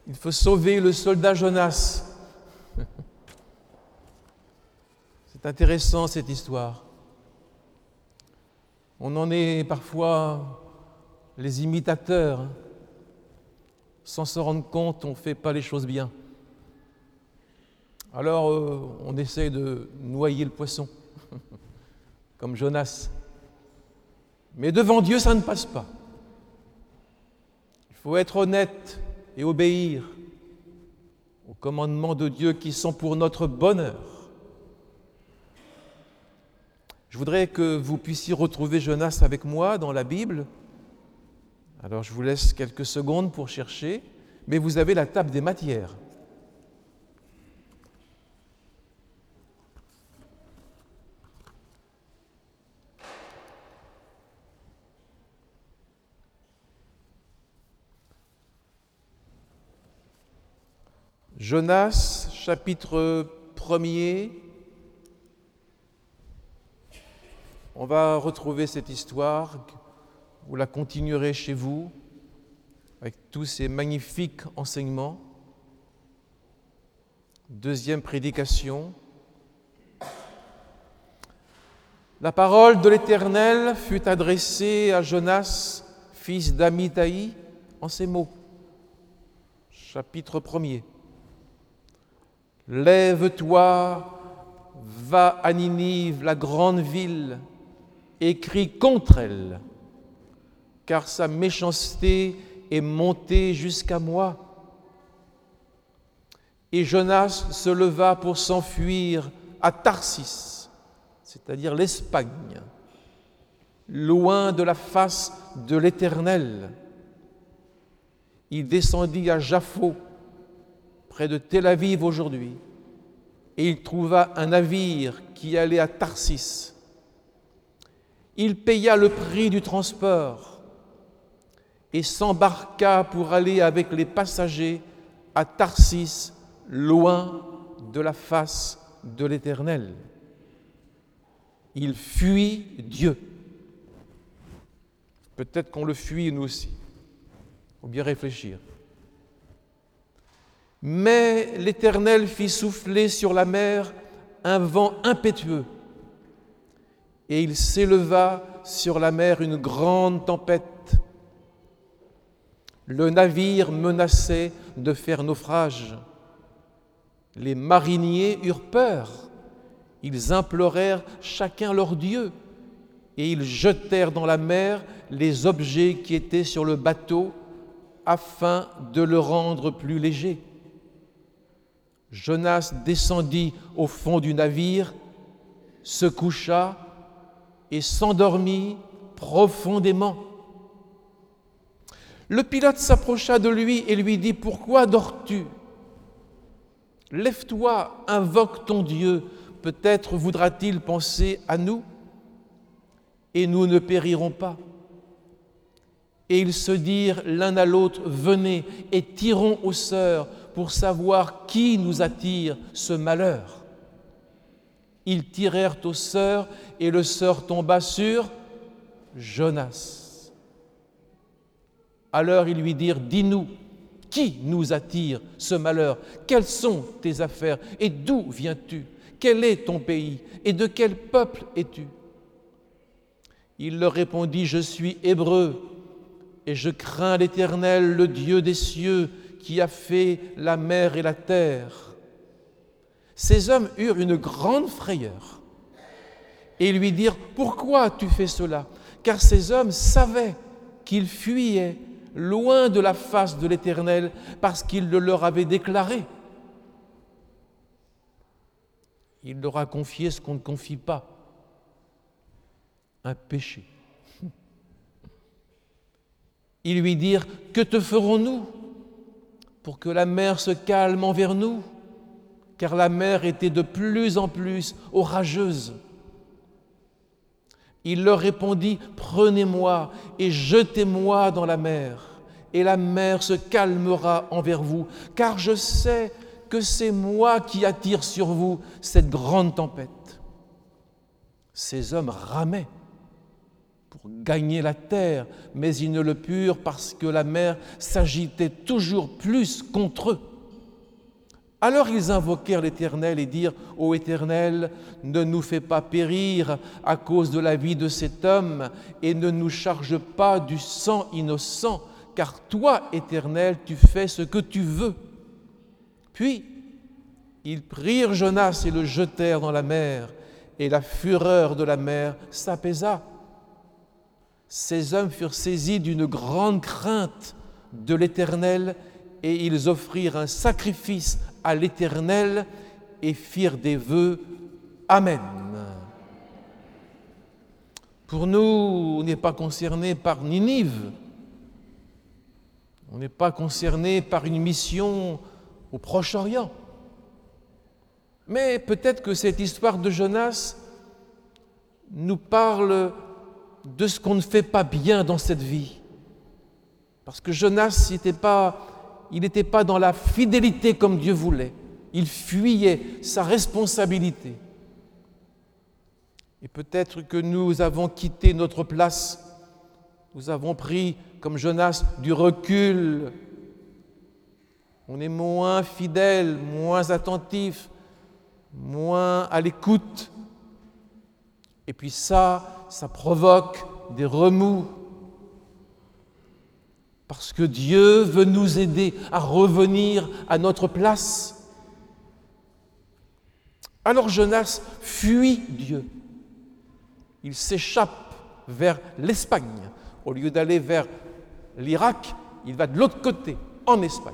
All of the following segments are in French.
Il faut sauver le soldat Jonas. C'est intéressant cette histoire. On en est parfois les imitateurs. Sans s'en rendre compte, on ne fait pas les choses bien. Alors, on essaie de noyer le poisson, comme Jonas. Mais devant Dieu, ça ne passe pas. Il faut être honnête et obéir aux commandements de Dieu qui sont pour notre bonheur. Je voudrais que vous puissiez retrouver Jonas avec moi dans la Bible. Alors je vous laisse quelques secondes pour chercher, mais vous avez la table des matières. Jonas, chapitre 1er. On va retrouver cette histoire, vous la continuerez chez vous, avec tous ces magnifiques enseignements. Deuxième prédication. La parole de l'Éternel fut adressée à Jonas, fils d'Amittai, en ces mots. Chapitre 1er. Lève-toi, va à Ninive, la grande ville, et crie contre elle, car sa méchanceté est montée jusqu'à moi. Et Jonas se leva pour s'enfuir à Tarsis, c'est-à-dire l'Espagne, loin de la face de l'Éternel. Il descendit à Jaffo, près de Tel Aviv aujourd'hui, et il trouva un navire qui allait à Tarsis. Il paya le prix du transport et s'embarqua pour aller avec les passagers à Tarsis, loin de la face de l'Éternel. Il fuit Dieu. Peut-être qu'on le fuit nous aussi. Il faut bien réfléchir. Mais l'Éternel fit souffler sur la mer un vent impétueux, et il s'éleva sur la mer une grande tempête. Le navire menaçait de faire naufrage. Les mariniers eurent peur. Ils implorèrent chacun leur Dieu, et ils jetèrent dans la mer les objets qui étaient sur le bateau afin de le rendre plus léger. Jonas descendit au fond du navire, se coucha et s'endormit profondément. Le pilote s'approcha de lui et lui dit « Pourquoi dors-tu ? Lève-toi, invoque ton Dieu, peut-être voudra-t-il penser à nous et nous ne périrons pas. » Et ils se dirent l'un à l'autre « Venez et tirons au sort pour savoir qui nous attire ce malheur. » Ils tirèrent au sort et le sort tomba sur Jonas. Alors ils lui dirent « Dis-nous, qui nous attire ce malheur? Quelles sont tes affaires et d'où viens-tu? Quel est ton pays et de quel peuple es-tu » Il leur répondit « Je suis hébreu et je crains l'Éternel, le Dieu des cieux, qui a fait la mer et la terre. » Ces hommes eurent une grande frayeur et lui dirent « Pourquoi tu fais cela ?» Car ces hommes savaient qu'ils fuyaient loin de la face de l'Éternel parce qu'il le leur avait déclaré. Il leur a confié ce qu'on ne confie pas, un péché. Ils lui dirent « Que te ferons-nous pour que la mer se calme envers nous ?» Car la mer était de plus en plus orageuse. Il leur répondit « Prenez-moi et jetez-moi dans la mer, et la mer se calmera envers vous, car je sais que c'est moi qui attire sur vous cette grande tempête. » Ces hommes ramaient pour gagner la terre, mais ils ne le purent parce que la mer s'agitait toujours plus contre eux. Alors ils invoquèrent l'Éternel et dirent : « Ô Éternel, ne nous fais pas périr à cause de la vie de cet homme et ne nous charge pas du sang innocent, car toi, Éternel, tu fais ce que tu veux. » Puis ils prirent Jonas et le jetèrent dans la mer, et la fureur de la mer s'apaisa. Ces hommes furent saisis d'une grande crainte de l'Éternel, et ils offrirent un sacrifice à l'Éternel et firent des vœux. Amen. Pour nous, on n'est pas concerné par Ninive. On n'est pas concerné par une mission au Proche-Orient. Mais peut-être que cette histoire de Jonas nous parle de ce qu'on ne fait pas bien dans cette vie. Parce que Jonas, il n'était pas dans la fidélité comme Dieu voulait. Il fuyait sa responsabilité. Et peut-être que nous avons quitté notre place. Nous avons pris, comme Jonas, du recul. On est moins fidèle, moins attentif, moins à l'écoute. Et puis ça provoque des remous. Parce que Dieu veut nous aider à revenir à notre place. Alors Jonas fuit Dieu. Il s'échappe vers l'Espagne. Au lieu d'aller vers l'Irak, il va de l'autre côté, en Espagne.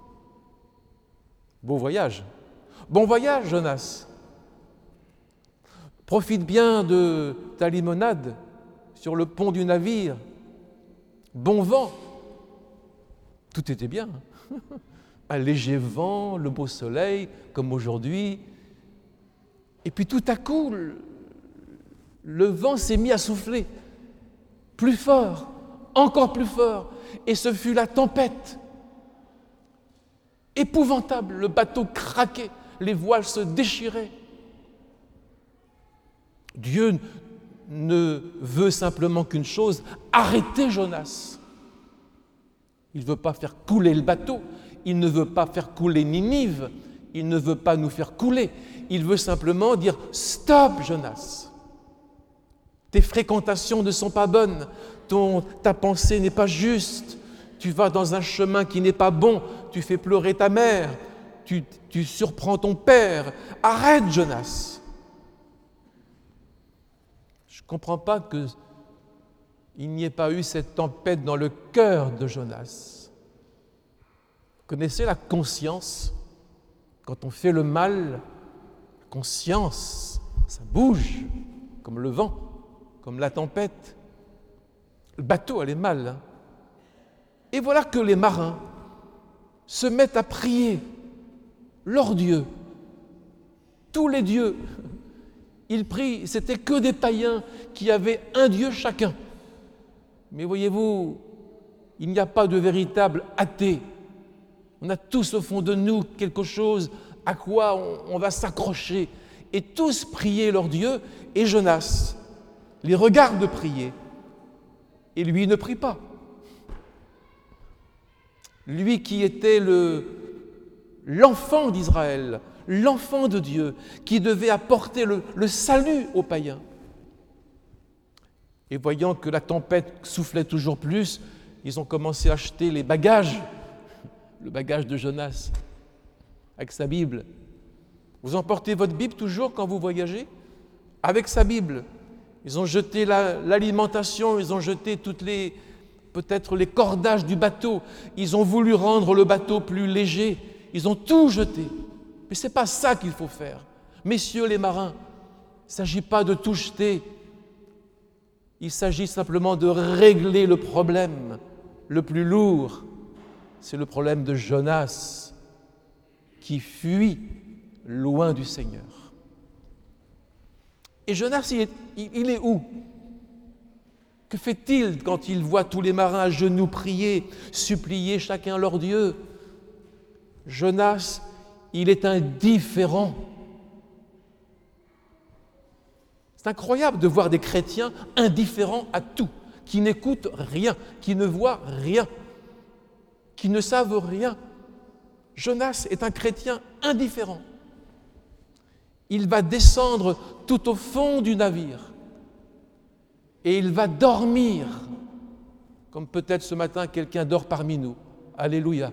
Beau voyage. Bon voyage, Jonas. Profite bien de ta limonade sur le pont du navire. Bon vent. Tout était bien. Un léger vent, le beau soleil, comme aujourd'hui. Et puis tout à coup, le vent s'est mis à souffler. Plus fort, encore plus fort. Et ce fut la tempête. Épouvantable, le bateau craquait, les voiles se déchiraient. Dieu ne veut simplement qu'une chose, arrêter Jonas. Il ne veut pas faire couler le bateau, il ne veut pas faire couler Ninive, il ne veut pas nous faire couler. Il veut simplement dire « Stop, Jonas ! Tes fréquentations ne sont pas bonnes, ta pensée n'est pas juste, tu vas dans un chemin qui n'est pas bon, tu fais pleurer ta mère, tu surprends ton père. Arrête, Jonas !» Je ne comprends pas qu'il n'y ait pas eu cette tempête dans le cœur de Jonas. Vous connaissez la conscience? Quand on fait le mal, la conscience, ça bouge, comme le vent, comme la tempête. Le bateau allait mal. Hein. Et voilà que les marins se mettent à prier leur Dieu, tous les dieux. Ils prient, c'était que des païens qui avaient un Dieu chacun. Mais voyez-vous, il n'y a pas de véritable athée. On a tous au fond de nous quelque chose à quoi on va s'accrocher. Et tous priaient leur Dieu, et Jonas les regarde prier. Et lui ne prie pas. Lui qui était l'enfant d'Israël, l'enfant de Dieu, qui devait apporter le salut aux païens. Et voyant que la tempête soufflait toujours plus, ils ont commencé à acheter les bagages, le bagage de Jonas, avec sa Bible. Vous emportez votre Bible toujours quand vous voyagez? Avec sa Bible. Ils ont jeté l'alimentation, ils ont jeté peut-être les cordages du bateau. Ils ont voulu rendre le bateau plus léger. Ils ont tout jeté. Mais ce n'est pas ça qu'il faut faire. Messieurs les marins, il ne s'agit pas de tout jeter. Il s'agit simplement de régler le problème le plus lourd. C'est le problème de Jonas qui fuit loin du Seigneur. Et Jonas, il est où? Que fait-il quand il voit tous les marins à genoux prier, supplier chacun leur Dieu? Jonas, il est indifférent. C'est C'est incroyable de voir des chrétiens indifférents à tout, qui n'écoutent rien, qui ne voient rien, qui ne savent rien. Jonas est un chrétien indifférent. Il va descendre tout au fond du navire et il va dormir, comme peut-être ce matin quelqu'un dort parmi nous. Alléluia.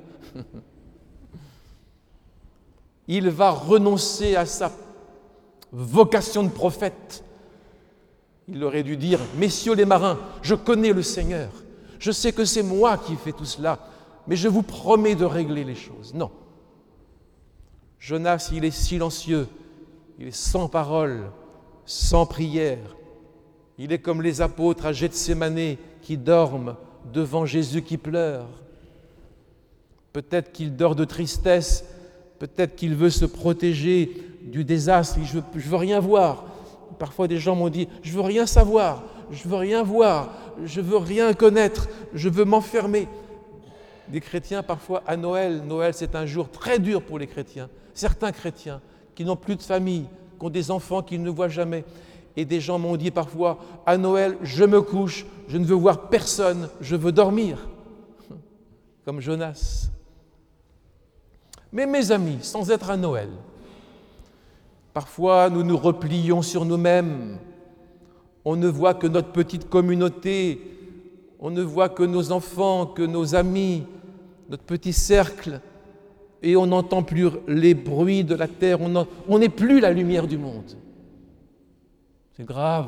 Il va renoncer à sa vocation de prophète. Il aurait dû dire, messieurs les marins, je connais le Seigneur, je sais que c'est moi qui fais tout cela, mais je vous promets de régler les choses. Non. Jonas, il est silencieux, il est sans parole, sans prière. Il est comme les apôtres à Gethsémanée qui dorment devant Jésus qui pleure. Peut-être qu'il dort de tristesse, peut-être qu'il veut se protéger du désastre. Je veux rien voir. Parfois des gens m'ont dit, je veux rien savoir, je veux rien voir, je veux rien connaître, je veux m'enfermer. Des chrétiens, parfois à Noël c'est un jour très dur pour les chrétiens. Certains chrétiens qui n'ont plus de famille, qui ont des enfants qu'ils ne voient jamais. Et des gens m'ont dit parfois, à Noël, je me couche, je ne veux voir personne, je veux dormir. Comme Jonas. Mais mes amis, sans être à Noël, parfois nous nous replions sur nous-mêmes. On ne voit que notre petite communauté, on ne voit que nos enfants, que nos amis, notre petit cercle, et on n'entend plus les bruits de la terre, on n'est plus la lumière du monde. C'est grave.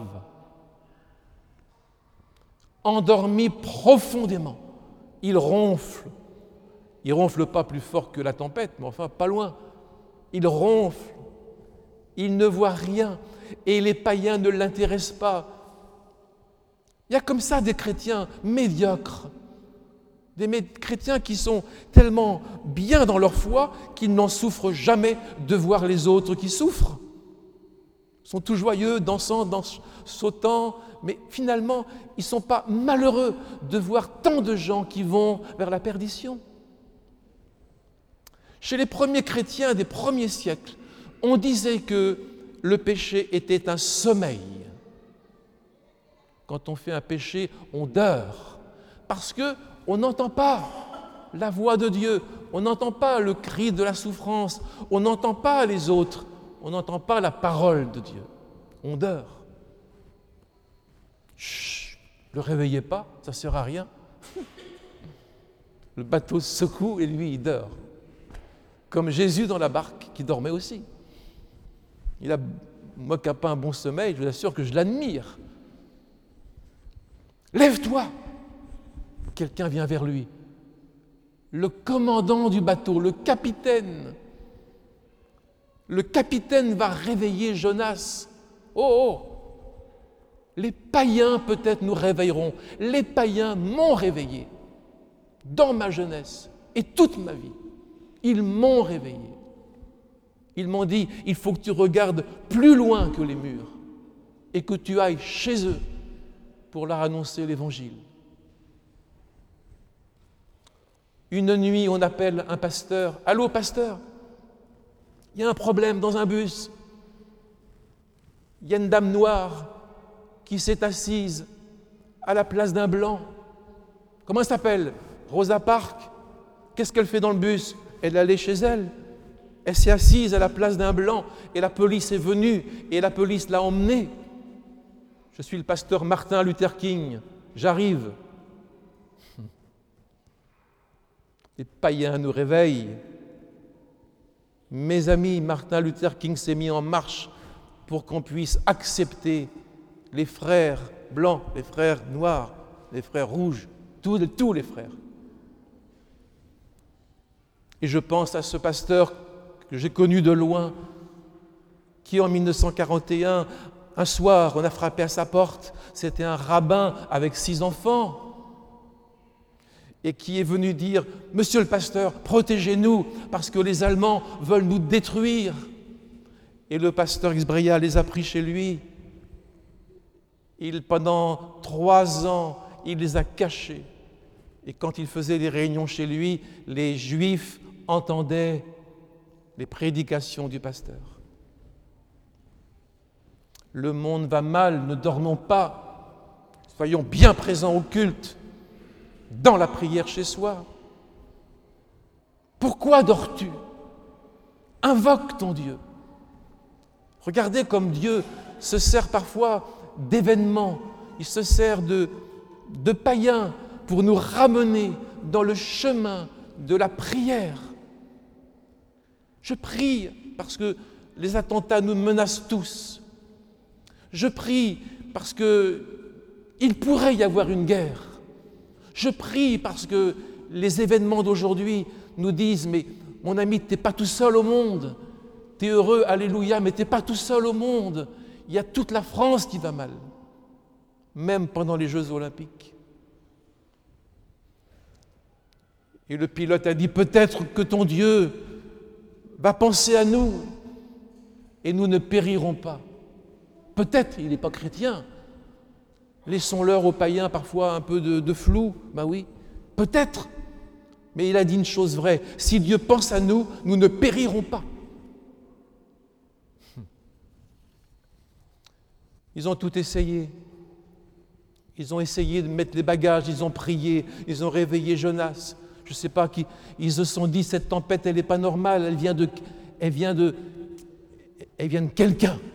Endormi profondément, il ronfle. Il ronfle pas plus fort que la tempête, mais enfin pas loin. Il ronfle. Il ne voit rien et les païens ne l'intéressent pas. Il y a comme ça des chrétiens médiocres, des chrétiens qui sont tellement bien dans leur foi qu'ils n'en souffrent jamais de voir les autres qui souffrent. Ils sont tout joyeux, dansant, sautant, mais finalement, ils ne sont pas malheureux de voir tant de gens qui vont vers la perdition. Chez les premiers chrétiens des premiers siècles, on disait que le péché était un sommeil. Quand on fait un péché, on dort, parce qu'on n'entend pas la voix de Dieu, on n'entend pas le cri de la souffrance, on n'entend pas les autres, on n'entend pas la parole de Dieu. On dort. Chut, ne le réveillez pas, ça ne sert à rien. Le bateau se secoue et lui, il dort. Comme Jésus dans la barque, qui dormait aussi. Moi qui n'ai pas un bon sommeil, je vous assure que je l'admire. Lève-toi! Quelqu'un vient vers lui. Le commandant du bateau, le capitaine. Le capitaine va réveiller Jonas. Oh! Les païens peut-être nous réveilleront. Les païens m'ont réveillé dans ma jeunesse et toute ma vie. Ils m'ont réveillé. Ils m'ont dit, il faut que tu regardes plus loin que les murs et que tu ailles chez eux pour leur annoncer l'Évangile. Une nuit, on appelle un pasteur. « Allô, pasteur, il y a un problème dans un bus. Il y a une dame noire qui s'est assise à la place d'un blanc. Comment elle s'appelle? Rosa Parks. Qu'est-ce qu'elle fait dans le bus? Elle est allée chez elle. Elle s'est assise à la place d'un blanc et la police est venue et la police l'a emmenée. Je suis le pasteur Martin Luther King. J'arrive. » Les païens nous réveillent. Mes amis, Martin Luther King s'est mis en marche pour qu'on puisse accepter les frères blancs, les frères noirs, les frères rouges, tous les frères. Et je pense à ce pasteur que j'ai connu de loin, qui en 1941, un soir, on a frappé à sa porte, c'était un rabbin avec 6 enfants, et qui est venu dire « Monsieur le pasteur, protégez-nous, parce que les Allemands veulent nous détruire. » Et le pasteur Xbria les a pris chez lui. Pendant 3 ans, il les a cachés. Et quand il faisait des réunions chez lui, les Juifs entendaient les prédications du pasteur. Le monde va mal, ne dormons pas. Soyons bien présents au culte, dans la prière chez soi. Pourquoi dors-tu? Invoque ton Dieu. Regardez comme Dieu se sert parfois d'événements, il se sert de païens pour nous ramener dans le chemin de la prière. Je prie parce que les attentats nous menacent tous. Je prie parce qu'il pourrait y avoir une guerre. Je prie parce que les événements d'aujourd'hui nous disent « Mais mon ami, tu n'es pas tout seul au monde. Tu es heureux, alléluia, mais tu n'es pas tout seul au monde. Il y a toute la France qui va mal, même pendant les Jeux Olympiques. » Et le pilote a dit « Peut-être que ton Dieu va penser à nous et nous ne périrons pas. » Peut-être, il n'est pas chrétien. Laissons-leur aux païens parfois un peu de flou. Ben oui, peut-être. Mais il a dit une chose vraie. Si Dieu pense à nous, nous ne périrons pas. Ils ont tout essayé. Ils ont essayé de mettre les bagages, ils ont prié, ils ont réveillé Jonas. Je ne sais pas qui. Ils se sont dit, cette tempête, elle n'est pas normale, elle vient de quelqu'un.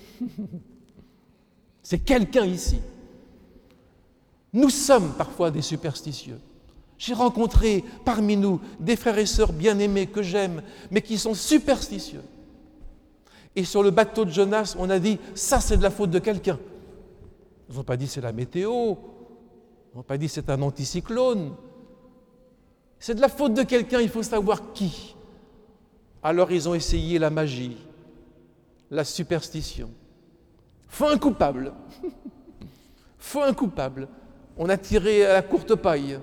C'est quelqu'un ici. Nous sommes parfois des superstitieux. J'ai rencontré parmi nous des frères et sœurs bien-aimés que j'aime, mais qui sont superstitieux. Et sur le bateau de Jonas, on a dit, ça c'est de la faute de quelqu'un. Ils n'ont pas dit c'est la météo, ils n'ont pas dit c'est un anticyclone. C'est de la faute de quelqu'un, il faut savoir qui. Alors ils ont essayé la magie, la superstition. Faut un coupable. Faut un coupable. On a tiré à la courte paille.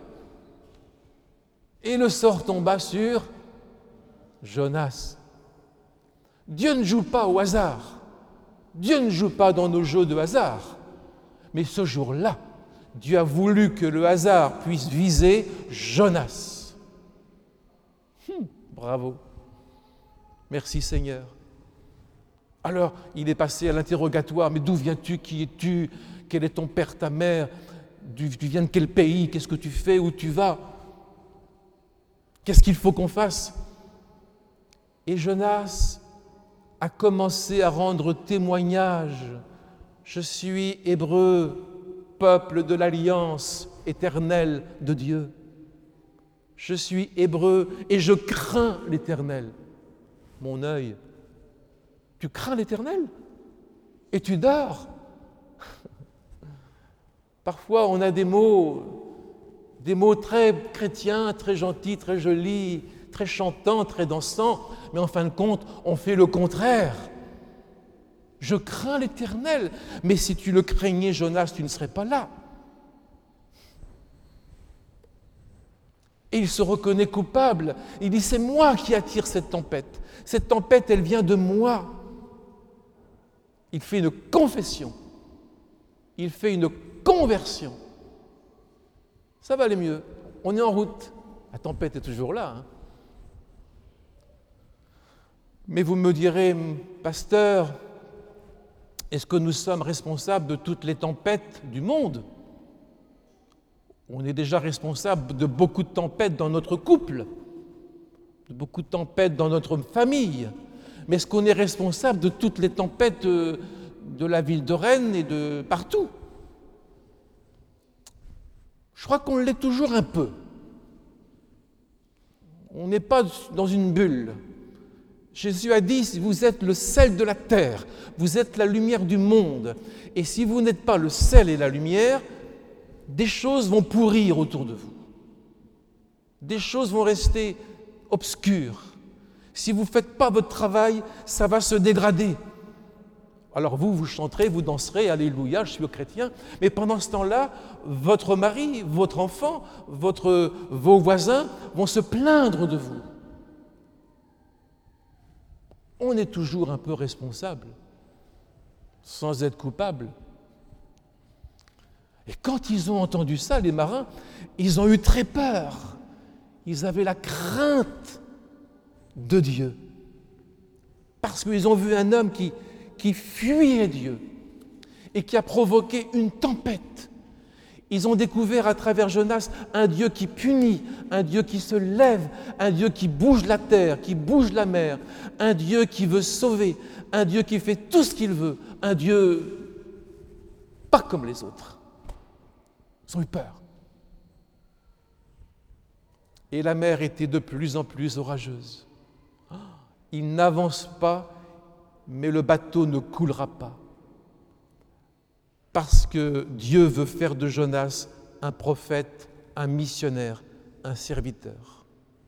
Et le sort tomba sur Jonas. Dieu ne joue pas au hasard. Dieu ne joue pas dans nos jeux de hasard. Mais ce jour-là, Dieu a voulu que le hasard puisse viser Jonas. Bravo. Merci Seigneur. Alors, il est passé à l'interrogatoire. Mais d'où viens-tu? Qui es-tu? Quel est ton père, ta mère? Tu viens de quel pays? Qu'est-ce que tu fais? Où tu vas? Qu'est-ce qu'il faut qu'on fasse? Et Jonas a commencé à rendre témoignage. Je suis hébreu, peuple de l'alliance éternelle de Dieu. Je suis hébreu et je crains l'Éternel. Mon œil, tu crains l'Éternel et tu dors. Parfois, on a des mots très chrétiens, très gentils, très jolis, très chantants, très dansants, mais en fin de compte, on fait le contraire. Je crains l'Éternel, mais si tu le craignais, Jonas, tu ne serais pas là. Et il se reconnaît coupable. Il dit, c'est moi qui attire cette tempête. Cette tempête, elle vient de moi. Il fait une confession. Il fait une conversion. Ça va aller mieux. On est en route. La tempête est toujours là. Mais vous me direz, pasteur, est-ce que nous sommes responsables de toutes les tempêtes du monde? On est déjà responsable de beaucoup de tempêtes dans notre couple, de beaucoup de tempêtes dans notre famille. Mais est-ce qu'on est responsable de toutes les tempêtes de la ville de Rennes et de partout? Je crois qu'on l'est toujours un peu. On n'est pas dans une bulle. Jésus a dit, vous êtes le sel de la terre, vous êtes la lumière du monde. Et si vous n'êtes pas le sel et la lumière, des choses vont pourrir autour de vous. Des choses vont rester obscures. Si vous ne faites pas votre travail, ça va se dégrader. Alors vous chanterez, vous danserez, alléluia, je suis chrétien, mais pendant ce temps-là, votre mari, votre enfant, vos voisins vont se plaindre de vous. On est toujours un peu responsable, sans être coupable. Et quand ils ont entendu ça, les marins, ils ont eu très peur. Ils avaient la crainte de Dieu. Parce qu'ils ont vu un homme qui fuyait Dieu, et qui a provoqué une tempête. Ils ont découvert à travers Jonas un Dieu qui punit, un Dieu qui se lève, un Dieu qui bouge la terre, qui bouge la mer, un Dieu qui veut sauver, un Dieu qui fait tout ce qu'il veut, un Dieu pas comme les autres. Ils ont eu peur. Et la mer était de plus en plus orageuse. Il n'avance pas, mais le bateau ne coulera pas. Parce que Dieu veut faire de Jonas un prophète, un missionnaire, un serviteur.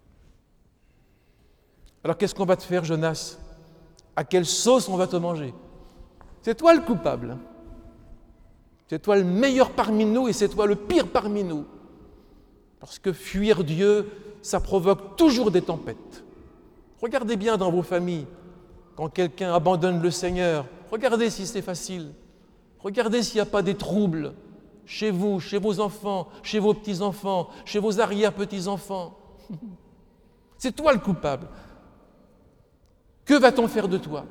Alors qu'est-ce qu'on va te faire, Jonas? À quelle sauce on va te manger? C'est toi le coupable. C'est toi le meilleur parmi nous et c'est toi le pire parmi nous. Parce que fuir Dieu, ça provoque toujours des tempêtes. Regardez bien dans vos familles, quand quelqu'un abandonne le Seigneur, regardez si c'est facile. Regardez s'il n'y a pas des troubles chez vous, chez vos enfants, chez vos petits-enfants, chez vos arrière-petits-enfants. C'est toi le coupable. Que va-t-on faire de toi?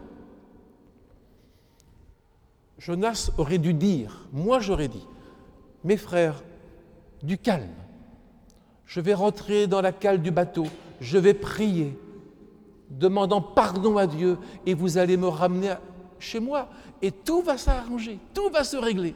Jonas aurait dû dire, moi j'aurais dit, mes frères, du calme. Je vais rentrer dans la cale du bateau, je vais prier, demandant pardon à Dieu, et vous allez me ramener chez moi, et tout va s'arranger, tout va se régler.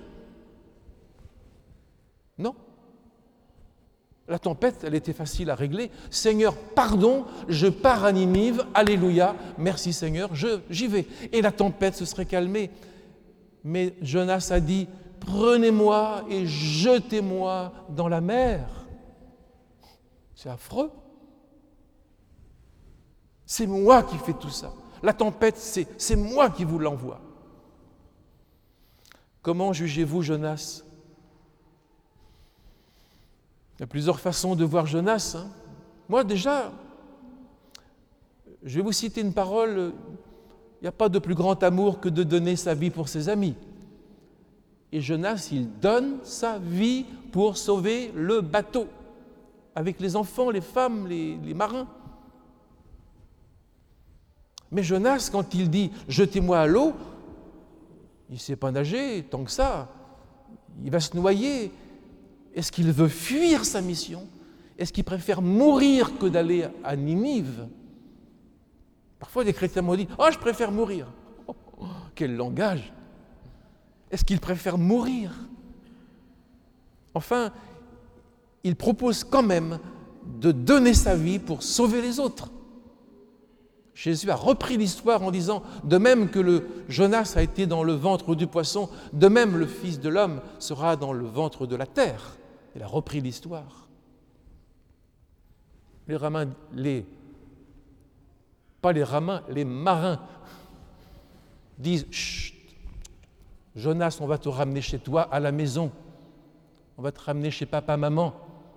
Non. La tempête, elle était facile à régler. Seigneur, pardon, je pars à Ninive, alléluia, merci Seigneur, j'y vais. Et la tempête se serait calmée. Mais Jonas a dit, prenez-moi et jetez-moi dans la mer. C'est affreux. C'est moi qui fais tout ça. La tempête, c'est moi qui vous l'envoie. Comment jugez-vous Jonas? Il y a plusieurs façons de voir Jonas. Moi déjà, je vais vous citer une parole, il n'y a pas de plus grand amour que de donner sa vie pour ses amis. Et Jonas, il donne sa vie pour sauver le bateau, avec les enfants, les femmes, les marins. Mais Jonas, quand il dit « jetez-moi à l'eau », il ne sait pas nager tant que ça. Il va se noyer. Est-ce qu'il veut fuir sa mission? Est-ce qu'il préfère mourir que d'aller à Ninive? Parfois, des chrétiens m'ont dit « oh, je préfère mourir ». Quel langage! Est-ce qu'il préfère mourir? Enfin, il propose quand même de donner sa vie pour sauver les autres. Jésus a repris l'histoire en disant, de même que le Jonas a été dans le ventre du poisson, de même le Fils de l'homme sera dans le ventre de la terre. Il a repris l'histoire. Les marins disent, chut, Jonas, on va te ramener chez toi à la maison. On va te ramener chez papa, maman.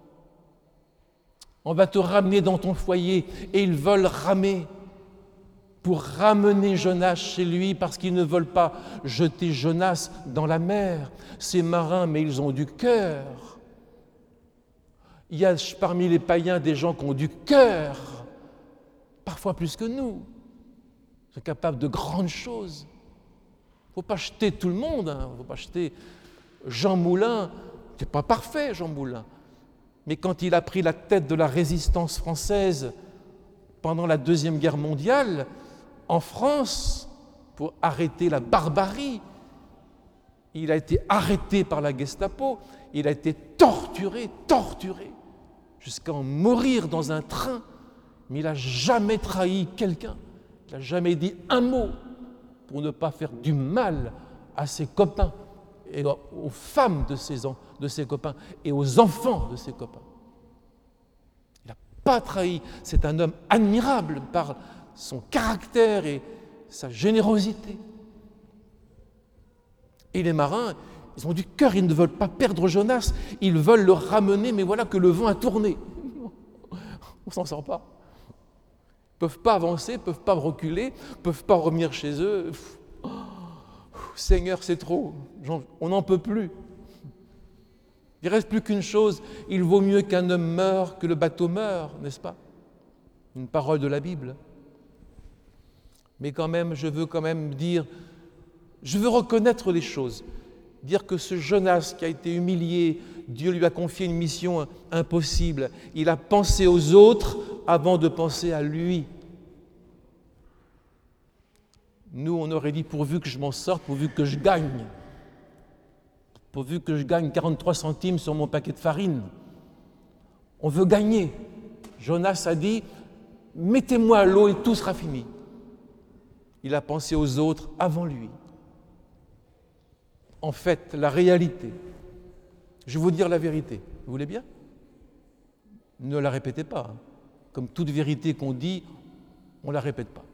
On va te ramener dans ton foyer. Et ils veulent ramer pour ramener Jonas chez lui parce qu'ils ne veulent pas jeter Jonas dans la mer. Ces marins, mais ils ont du cœur. Il y a parmi les païens des gens qui ont du cœur, parfois plus que nous. Ils sont capables de grandes choses. Il ne faut pas jeter tout le monde. Il ne faut pas jeter Jean Moulin. Ce n'est pas parfait, Jean Moulin. Mais quand il a pris la tête de la résistance française pendant la Deuxième Guerre mondiale, en France, pour arrêter la barbarie, il a été arrêté par la Gestapo, il a été torturé, jusqu'à en mourir dans un train, mais il n'a jamais trahi quelqu'un, il n'a jamais dit un mot pour ne pas faire du mal à ses copains et aux femmes de ses copains et aux enfants de ses copains. Il n'a pas trahi, c'est un homme admirable par son caractère et sa générosité. Et les marins, ils ont du cœur, ils ne veulent pas perdre Jonas, ils veulent le ramener, mais voilà que le vent a tourné. On ne s'en sort pas. Ils ne peuvent pas avancer, ils ne peuvent pas reculer, ils ne peuvent pas revenir chez eux. Seigneur, c'est trop, on n'en peut plus. Il ne reste plus qu'une chose, il vaut mieux qu'un homme meure que le bateau meure, n'est-ce pas? Une parole de la Bible. Mais quand même, je veux reconnaître les choses. dire que ce Jonas qui a été humilié, Dieu lui a confié une mission impossible. Il a pensé aux autres avant de penser à lui. Nous, on aurait dit pourvu que je m'en sorte, pourvu que je gagne. Pourvu que je gagne 43 centimes sur mon paquet de farine. On veut gagner. Jonas a dit, mettez-moi à l'eau et tout sera fini. Il a pensé aux autres avant lui. En fait, la réalité, je vais vous dire la vérité, vous voulez bien? Ne la répétez pas. Comme toute vérité qu'on dit, on ne la répète pas.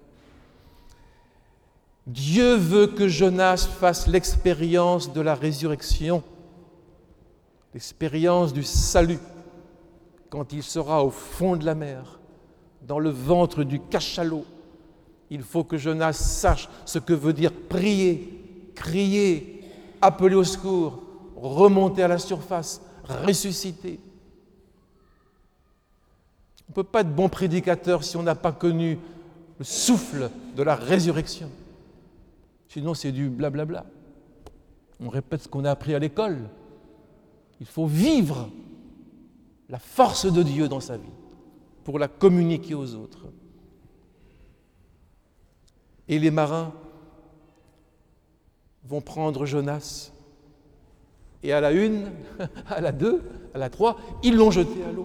Dieu veut que Jonas fasse l'expérience de la résurrection, l'expérience du salut, quand il sera au fond de la mer, dans le ventre du cachalot. Il faut que Jonas sache ce que veut dire prier, crier, appeler au secours, remonter à la surface, ressusciter. On ne peut pas être bon prédicateur si on n'a pas connu le souffle de la résurrection. Sinon, c'est du blablabla. On répète ce qu'on a appris à l'école. Il faut vivre la force de Dieu dans sa vie pour la communiquer aux autres. Et les marins vont prendre Jonas. Et à la 1, à la 2, à la 3, ils l'ont jeté à l'eau.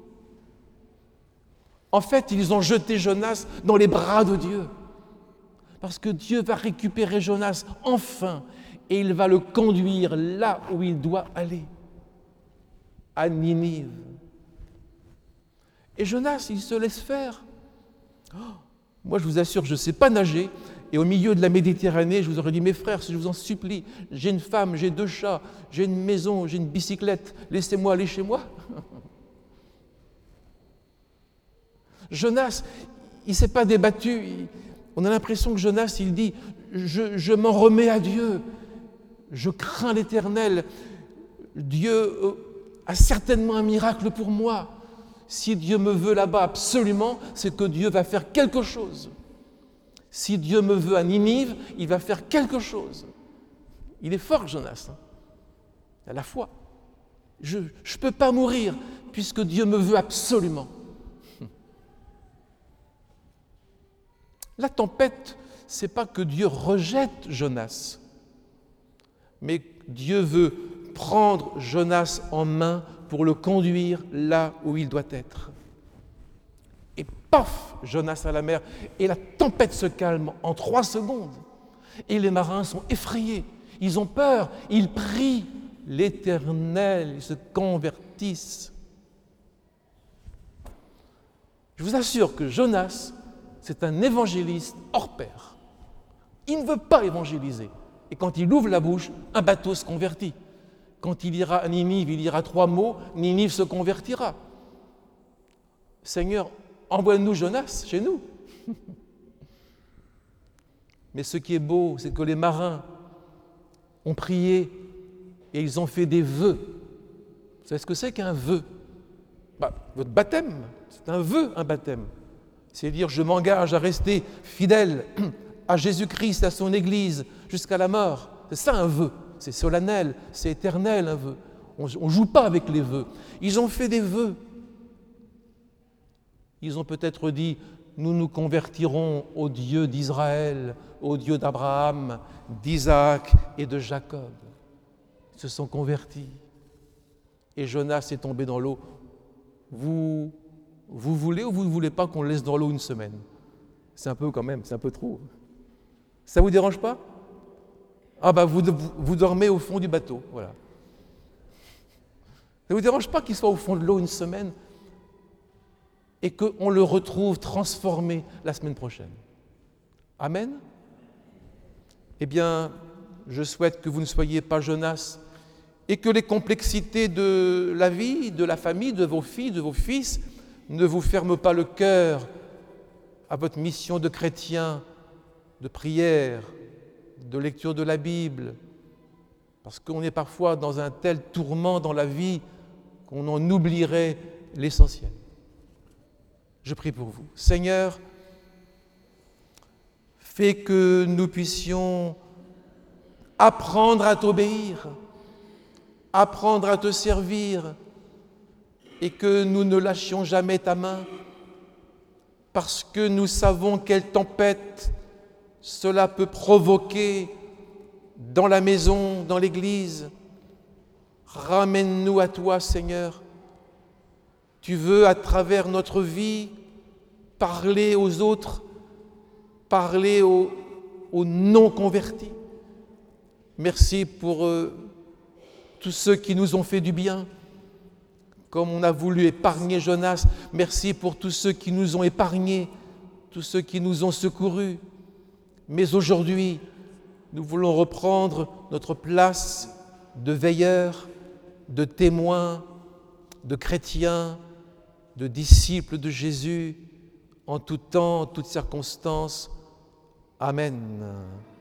En fait, ils ont jeté Jonas dans les bras de Dieu. Parce que Dieu va récupérer Jonas enfin et il va le conduire là où il doit aller, à Ninive. Et Jonas, il se laisse faire. Oh, moi, je vous assure, je ne sais pas nager. Et au milieu de la Méditerranée, je vous aurais dit, mes frères, je vous en supplie, j'ai une femme, j'ai 2 chats, j'ai une maison, j'ai une bicyclette, laissez-moi aller chez moi. Jonas, il ne s'est pas débattu. On a l'impression que Jonas, il dit, je m'en remets à Dieu, je crains l'Éternel, Dieu a certainement un miracle pour moi. Si Dieu me veut là-bas absolument, c'est que Dieu va faire quelque chose. Si Dieu me veut à Ninive, il va faire quelque chose. Il est fort, Jonas. Il a la foi. Je ne peux pas mourir puisque Dieu me veut absolument. La tempête, ce n'est pas que Dieu rejette Jonas, mais Dieu veut prendre Jonas en main pour le conduire là où il doit être. Et paf, Jonas à la mer, et la tempête se calme en 3 secondes. Et les marins sont effrayés, ils ont peur, ils prient l'Éternel, ils se convertissent. Je vous assure que Jonas, c'est un évangéliste hors pair. Il ne veut pas évangéliser. Et quand il ouvre la bouche, un bateau se convertit. Quand il ira à Ninive, il dira 3 mots, Ninive se convertira. Seigneur, envoie-nous Jonas chez nous. Mais ce qui est beau, c'est que les marins ont prié et ils ont fait des vœux. Vous savez ce que c'est qu'un vœu? Votre baptême, c'est un vœu, un baptême. C'est dire je m'engage à rester fidèle à Jésus-Christ, à son Église, jusqu'à la mort. C'est ça un vœu. C'est solennel, c'est éternel un vœu. On ne joue pas avec les vœux. Ils ont fait des vœux. Ils ont peut-être dit nous nous convertirons au Dieu d'Israël, au Dieu d'Abraham, d'Isaac et de Jacob. Ils se sont convertis. Et Jonas est tombé dans l'eau. Vous voulez ou vous ne voulez pas qu'on le laisse dans l'eau 1 semaine? C'est un peu quand même, c'est un peu trop. Ça ne vous dérange pas? Vous dormez au fond du bateau, voilà. Ça ne vous dérange pas qu'il soit au fond de l'eau 1 semaine et qu'on le retrouve transformé la semaine prochaine? Amen? Eh bien, je souhaite que vous ne soyez pas Jonas et que les complexités de la vie, de la famille, de vos filles, de vos fils ne vous ferment pas le cœur à votre mission de chrétien, de prière, de lecture de la Bible, parce qu'on est parfois dans un tel tourment dans la vie qu'on en oublierait l'essentiel. Je prie pour vous. Seigneur, fais que nous puissions apprendre à t'obéir, apprendre à te servir, et que nous ne lâchions jamais ta main, parce que nous savons quelle tempête cela peut provoquer dans la maison, dans l'Église. Ramène-nous à toi, Seigneur. Tu veux, à travers notre vie, parler aux autres, parler aux non-convertis. Merci pour tous ceux qui nous ont fait du bien, comme on a voulu épargner Jonas. Merci pour tous ceux qui nous ont épargnés, tous ceux qui nous ont secourus. Mais aujourd'hui, nous voulons reprendre notre place de veilleurs, de témoins, de chrétiens, de disciples de Jésus, en tout temps, en toutes circonstances. Amen.